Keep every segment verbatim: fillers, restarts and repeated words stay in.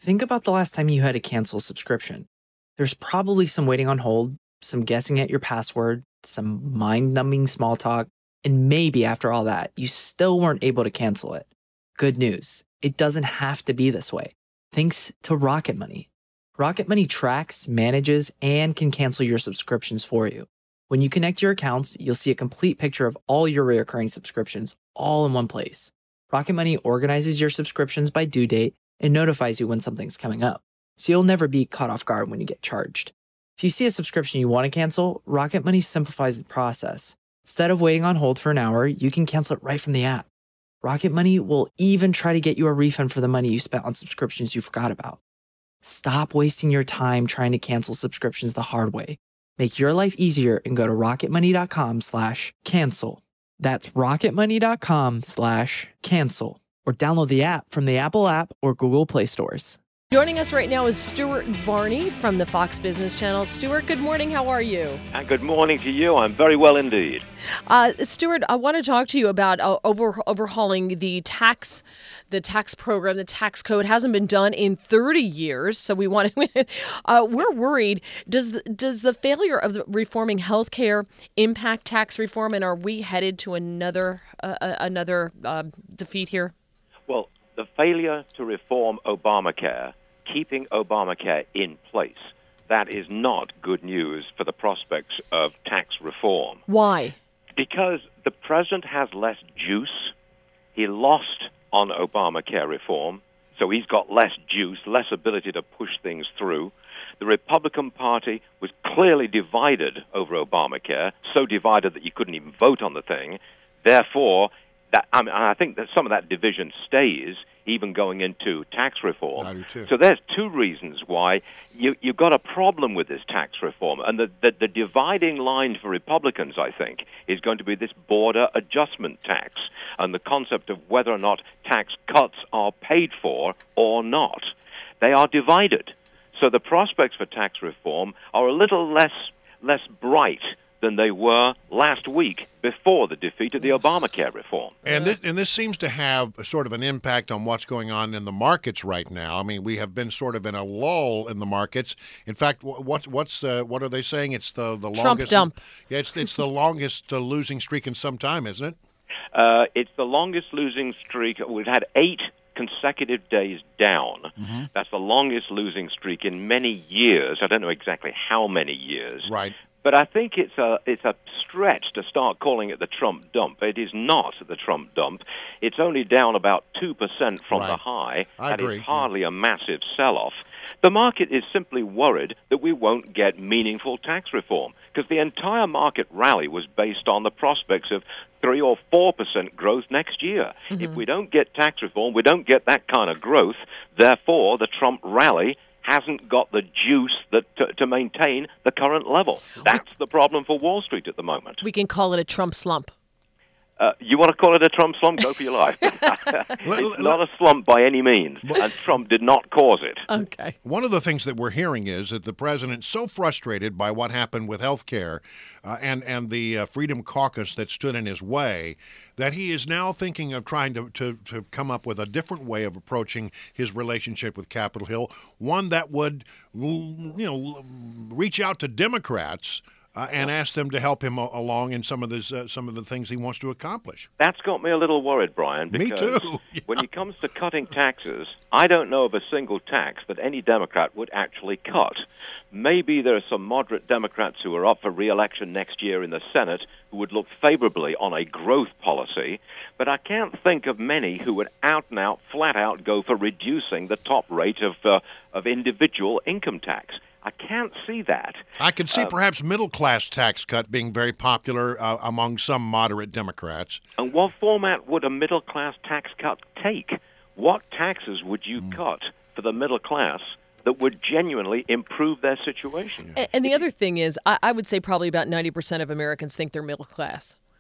Think about the last time you had to cancel a subscription. There's probably some waiting on hold, some guessing at your password, some mind-numbing small talk, and maybe after all that, you still weren't able to cancel it. Good news, it doesn't have to be this way. Thanks to Rocket Money. Rocket Money tracks, manages, and can cancel your subscriptions for you. When you connect your accounts, you'll see a complete picture of all your recurring subscriptions all in one place. Rocket Money organizes your subscriptions by due date and notifies you when something's coming up, so you'll never be caught off guard when you get charged. If you see a subscription you want to cancel, Rocket Money simplifies the process. Instead of waiting on hold for an hour, you can cancel it right from the app. Rocket Money will even try to get you a refund for the money you spent on subscriptions you forgot about. Stop wasting your time trying to cancel subscriptions the hard way. Make your life easier and go to rocketmoney.com slash cancel. That's rocketmoney.com slash cancel. Or download the app from the Apple app or Google Play stores. Joining us right now is Stuart Varney from the Fox Business Channel. Stuart, good morning. How are you? And good morning to you. I'm very well indeed. Uh, Stuart, I want to talk to you about uh, over, overhauling the tax, the tax program. The tax code hasn't been done in thirty years, so we want to. uh, we're worried. Does the, does the failure of the reforming healthcare impact tax reform, and are we headed to another uh, another uh, defeat here? Well, the failure to reform Obamacare, keeping Obamacare in place, that is not good news for the prospects of tax reform. Why? Because the president has less juice. He lost on Obamacare reform, so he's got less juice, less ability to push things through. The Republican Party was clearly divided over Obamacare, so divided that you couldn't even vote on the thing. Therefore, That, I, mean, I think that some of that division stays, even going into tax reform. I do too. So there's two reasons why you, you've got a problem with this tax reform. And the, the, the dividing line for Republicans, I think, is going to be this border adjustment tax and the concept of whether or not tax cuts are paid for or not. They are divided. So the prospects for tax reform are a little less less bright than they were last week before the defeat of the Obamacare reform. And this, and this seems to have a sort of an impact on what's going on in the markets right now. I mean, we have been sort of in a lull in the markets. In fact, what what's the what are they saying? It's the the Trump longest dump. Yeah, it's it's the longest uh, losing streak in some time, isn't it? Uh, it's the longest losing streak. We've had eight consecutive days down. Mm-hmm. That's the longest losing streak in many years. I don't know exactly how many years. Right. But I think it's a it's a stretch to start calling it the Trump dump. It is not the Trump dump. It's only down about two percent from Right. the high. I That agree. is hardly a massive sell-off. The market is simply worried that we won't get meaningful tax reform because the entire market rally was based on the prospects of three or four percent growth next year. Mm-hmm. If we don't get tax reform, we don't get that kind of growth. Therefore, the Trump rally hasn't got the juice that to, to maintain the current level. That's the problem for Wall Street at the moment. We can call it a Trump slump. Uh, you want to call it a Trump slump? Go for your life. It's not a slump by any means, and Trump did not cause it. Okay. One of the things that we're hearing is that the president's so frustrated by what happened with health care uh, and, and the uh, Freedom Caucus that stood in his way that he is now thinking of trying to, to, to come up with a different way of approaching his relationship with Capitol Hill, one that would, you know, reach out to Democrats Uh, and ask them to help him a- along in some of this, uh, some of the things he wants to accomplish. That's got me a little worried, Brian, Me because too. Yeah. when it comes to cutting taxes, I don't know of a single tax that any Democrat would actually cut. Maybe there are some moderate Democrats who are up for re-election next year in the Senate who would look favorably on a growth policy, but I can't think of many who would out and out, flat out go for reducing the top rate of uh, of individual income tax. I can't see that. I could see Uh, perhaps middle-class tax cut being very popular uh, among some moderate Democrats. And what format would a middle-class tax cut take? What taxes would you Mm. cut for the middle class that would genuinely improve their situation? And, and the other thing is, I, I would say probably about ninety percent of Americans think they're middle class.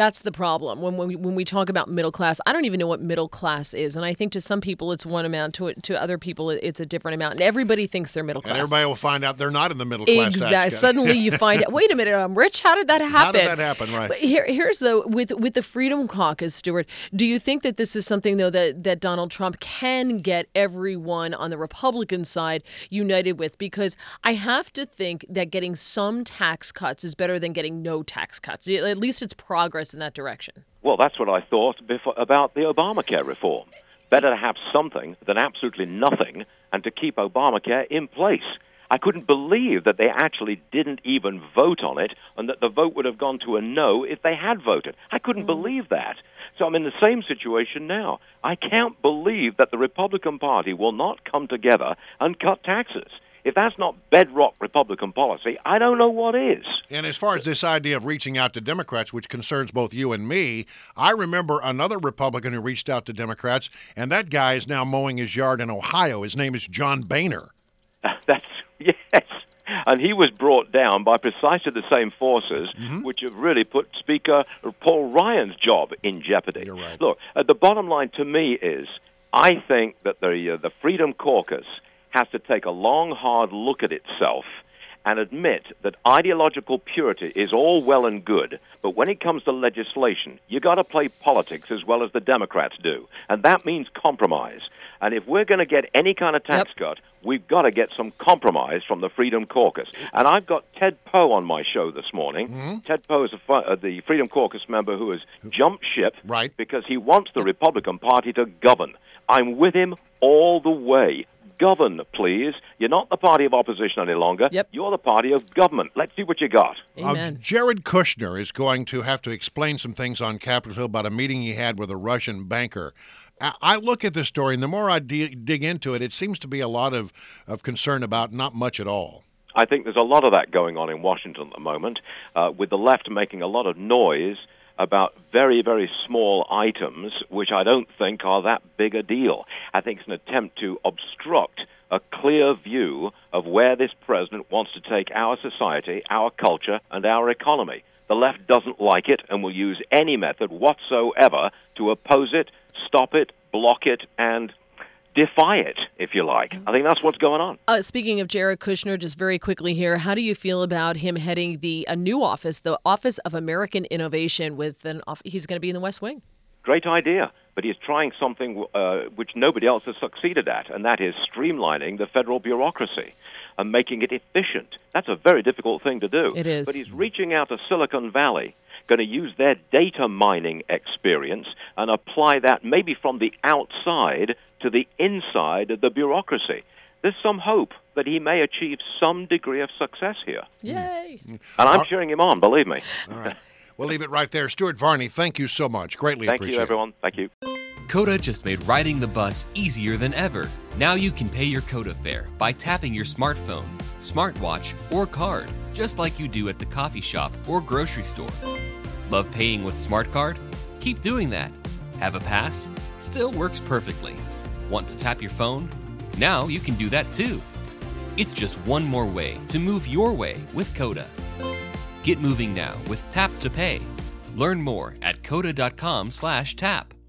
That's the problem. When, when, we, when we talk about middle class, I don't even know what middle class is. And I think to some people it's one amount, to to other people it's a different amount. And everybody thinks they're middle class. And everybody will find out they're not in the middle class. Exactly. Suddenly you find out, wait a minute, I'm rich? How did that happen? How did that happen, right? But here, here's, though, with, with the Freedom Caucus, Stuart, do you think that this is something, though, that, that Donald Trump can get everyone on the Republican side united with? Because I have to think that getting some tax cuts is better than getting no tax cuts. At least it's progress in that direction. Well, that's what I thought before, about the Obamacare reform. Better to have something than absolutely nothing, and to keep Obamacare in place. I couldn't believe that they actually didn't even vote on it, and that the vote would have gone to a no if they had voted. I couldn't mm. believe that. So I'm in the same situation now. I can't believe that the Republican Party will not come together and cut taxes. If that's not bedrock Republican policy, I don't know what is. And as far as this idea of reaching out to Democrats, which concerns both you and me, I remember another Republican who reached out to Democrats, and that guy is now mowing his yard in Ohio. His name is John Boehner. That's, yes. And he was brought down by precisely the same forces mm-hmm. which have really put Speaker Paul Ryan's job in jeopardy. You're right. Look, uh, the bottom line to me is, I think that the uh, the Freedom Caucus has to take a long, hard look at itself and admit that ideological purity is all well and good, but when it comes to legislation, you got to play politics as well as the Democrats do, and that means compromise. And if we're going to get any kind of tax yep. cut, we've got to get some compromise from the Freedom Caucus. And I've got Ted Poe on my show this morning. Mm-hmm. Ted Poe is a fu- uh, the Freedom Caucus member who has jumped ship right. because he wants the Republican Party to govern. I'm with him all the way. Govern, please. You're not the party of opposition any longer. Yep. You're the party of government. Let's see what you got. Amen. Uh, Jared Kushner is going to have to explain some things on Capitol Hill about a meeting he had with a Russian banker. I, I look at this story, and the more I d- dig into it, it seems to be a lot of, of concern about not much at all. I think there's a lot of that going on in Washington at the moment, uh, with the left making a lot of noise about very, very small items, which I don't think are that big a deal. I think it's an attempt to obstruct a clear view of where this president wants to take our society, our culture, and our economy. The left doesn't like it and will use any method whatsoever to oppose it, stop it, block it, and defy it, if you like. I think that's what's going on. Uh, speaking of Jared Kushner, just very quickly here, how do you feel about him heading the a new office, the Office of American Innovation? With an off- he's going to be in the West Wing. Great idea, but he's trying something uh, which nobody else has succeeded at, and that is streamlining the federal bureaucracy and making it efficient. That's a very difficult thing to do. It is. But he's reaching out to Silicon Valley, going to use their data mining experience and apply that maybe from the outside to the inside of the bureaucracy. There's some hope that he may achieve some degree of success here. Yay! And I'm cheering him on, believe me. All right. We'll leave it right there. Stuart Varney, thank you so much. Greatly Thank appreciate you, it. everyone. Thank you. Coda just made riding the bus easier than ever. Now you can pay your Coda fare by tapping your smartphone, smartwatch, or card, just like you do at the coffee shop or grocery store. Love paying with SmartCard? Keep doing that. Have a pass? Still works perfectly. Want to tap your phone? Now you can do that too. It's just one more way to move your way with Coda. Get moving now with Tap to Pay. Learn more at coda dot com slash tap.